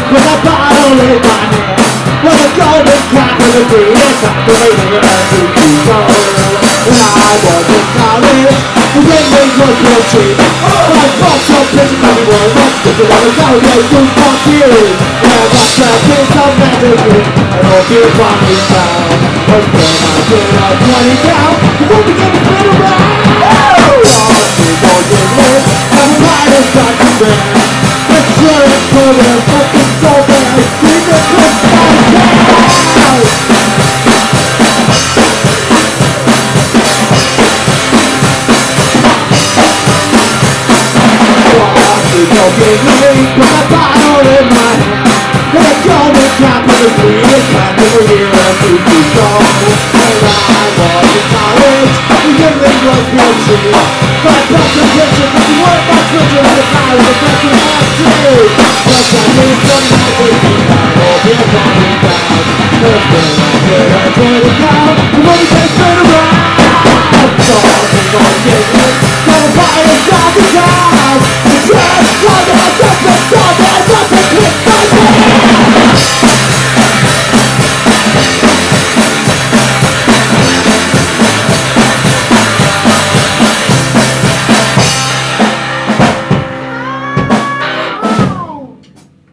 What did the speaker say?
with a bottle in my hand, with a golden cap and a green activating every people. When I was in college, the English was real cheap. But I bought some pictures of the world, because I was out there to fuck you. And I got trapped some magazine, and hope you find me found. But when I put out 20 down, the world began to spin around. All people get lit, and the writers got to bend. Let's try it for their fucking soul, but I see the good side. Don't get late with a bottle in my hand, with a golden cap and a green cap and a year and two feet tall. When I was in college, the English was real cheap. But I bought some pictures of the world my switches and the guy with the best in my street. But I need some magazine, I hope you're coming down. Cause when I put a 20 down, the money can turn around. So I'm gonna get lit, gonna buy a job to town.